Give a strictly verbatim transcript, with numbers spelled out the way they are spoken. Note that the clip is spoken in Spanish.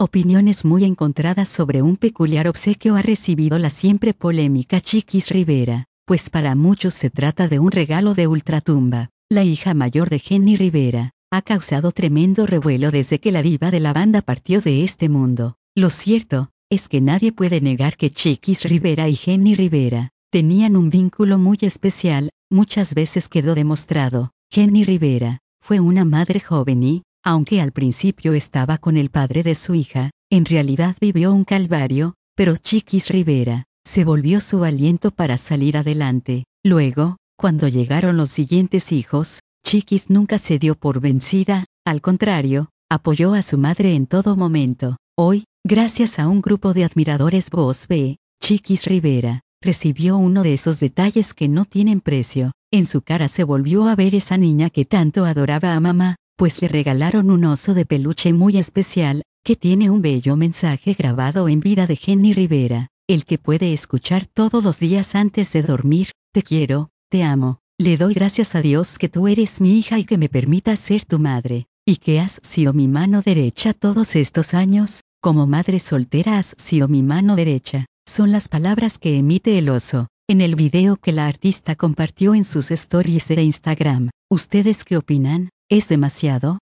Opiniones muy encontradas sobre un peculiar obsequio ha recibido la siempre polémica Chiquis Rivera, pues para muchos se trata de un regalo de ultratumba. La hija mayor de Jenni Rivera ha causado tremendo revuelo desde que la diva de la banda partió de este mundo. Lo cierto es que nadie puede negar que Chiquis Rivera y Jenni Rivera tenían un vínculo muy especial. Muchas veces quedó demostrado. Jenni Rivera fue una madre joven y, aunque al principio estaba con el padre de su hija, en realidad vivió un calvario, pero Chiquis Rivera se volvió su aliento para salir adelante. Luego, cuando llegaron los siguientes hijos, Chiquis nunca se dio por vencida, al contrario, apoyó a su madre en todo momento. Hoy, gracias a un grupo de admiradores Voz B, Chiquis Rivera recibió uno de esos detalles que no tienen precio. En su cara se volvió a ver esa niña que tanto adoraba a mamá, pues le regalaron un oso de peluche muy especial, que tiene un bello mensaje grabado en vida de Jenni Rivera, el que puede escuchar todos los días antes de dormir: te quiero, te amo, le doy gracias a Dios que tú eres mi hija y que me permitas ser tu madre, y que has sido mi mano derecha todos estos años. Como madre soltera has sido mi mano derecha. Son las palabras que emite el oso en el video que la artista compartió en sus stories de Instagram. ¿Ustedes qué opinan? ¿Es demasiado?